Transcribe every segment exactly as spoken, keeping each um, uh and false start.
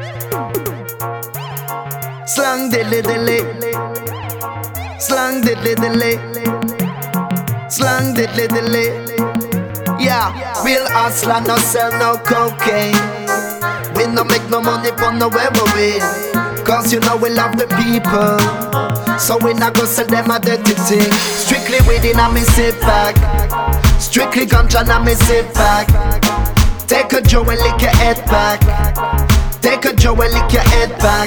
Slang diddly diddly, slang diddly diddly, slang diddly diddly. Yeah, real hustler no sell no cocaine. We no make no money from no heroin, cause you know we love the people, so we not go sell them a dirty thing. Strictly weed in a me sit back, strictly ganja and me sit back. Take a Joe and lick your head back, take a Joe and lick your head back.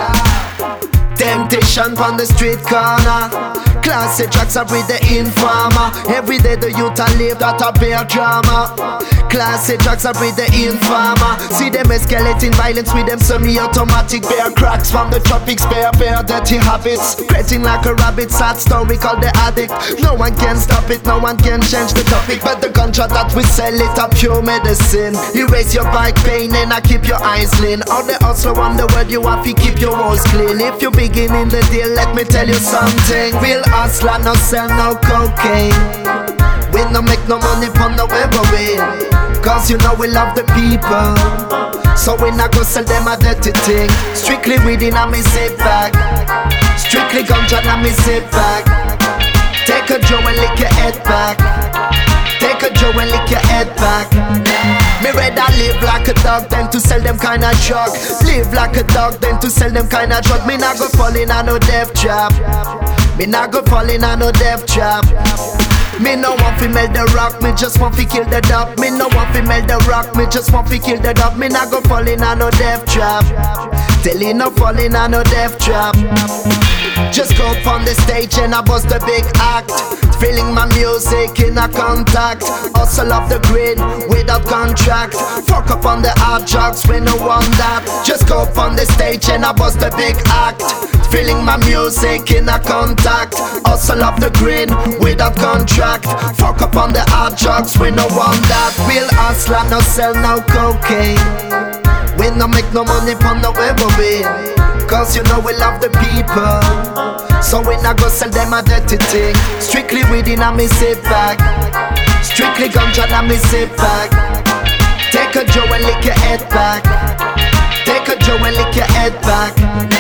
Temptation on the street corner, classic tracks are with the informer. Every day the youth a live that a bear drama. Classic tracks are with the informer. See them escalating violence with them semi-automatic bear cracks from the tropics. Bear, bear, dirty habits, creating like a rabbit. Sad story called the addict. No one can stop it, no one can change the topic. But the ganja that we sell it a pure medicine. Erase your back pain and I keep your eyes clean. All the hustler on the world, you have to keep your walls clean. If you begin in the deal, let me tell you something. Real hustler no sell no cocaine. We no make no money from no heroin, cause you know we love the people, so we not go sell them a dirty thing. Strictly weed in a me sit back, strictly ganja and me sit back. Take a Joe and lick your head back, take a Joe and lick your head back. Me rather live like a dog than to sell them kind of drug. Live like a dog than to sell them kind of drug. Me not go fall in a no death trap, me not go fall in a no death trap. Me no want fi melt the rock, me just want fi kill the dub. Me no want fi melt the rock, me just want fi kill the dub. Me not go fall in a no death trap, tell you no fall in a no death trap. Just go up on the stage and I bust the big act, feeling my music in a contact. Hustle off the grid without contract. Fuck up on the hard drugs, we no want that. Just go up on the stage and I bust the big act, feeling my music in a contact. Hustle off the grid without contract. Fuck up on the hard drugs, we no want that. Real hustler no sell no cocaine. We no make no money from no heroin, cause you know we love the people, so we not go sell them a dirty thing. Strictly weed in a me sit back, strictly ganja and me sit back. Take a Joe and lick your head back, take a Joe and lick your head back.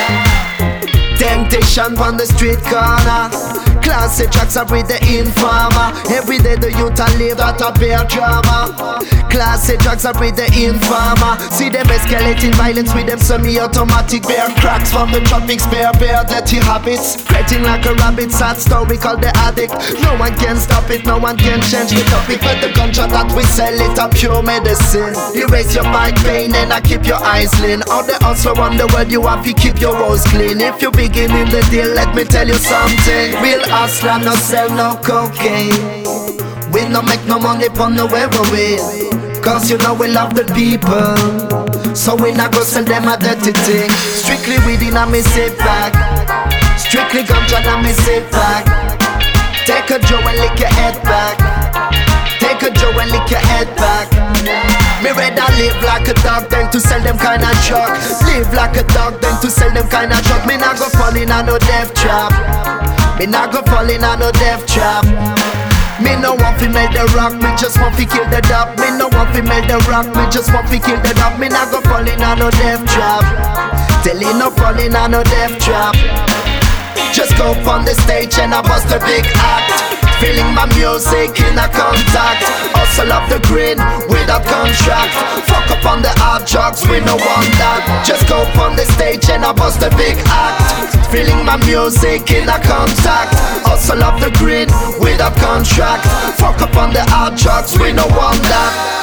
Temptation on the street corner, classic tracks are with the informer. Every day the youth a live that a bear drama. Classic tracks are with the informer. See them escalating violence with them semi-automatic bear cracks from the tropics. Bear, bear, dirty habits, creating like a rabbit. Sad story called the addict. No one can stop it, no one can change the topic. But the ganja that we sell it a pure medicine. Erase your back pain and I keep your eyes clean. All the hustler on the world, you have to keep your walls clean. If you begin in the deal, let me tell you something. Real hustler no sell no cocaine. We no make no money from no heroin, cause you know we love the people, so we not go sell them a dirty thing. Strictly weed in a me sit back, strictly ganja and me sit back. Take a Joe and lick your head back, take a Joe and lick your head back. Me rather live like a dog than to sell them kind of drug. Live like a dog than to sell them kind of drug. Me not go fall in a no death trap, me not go fall in a no death trap. Me no want fi melt the rock, me just want fi kill the dub. Me no want fi melt the rock, me just want fi kill the dub. Me not go fall in a no death trap, tell you no fall in a no death trap. Just go up on the stage and I bust a big act, feeling my music in a contact. Hustle off the grid without contract. Fuck up on the hard drugs, we no want that. Just go up on the stage and I bust a big act, feeling my music in a contact. Hustle off the grid without contract. Fuck up on the hard drugs, we no want that.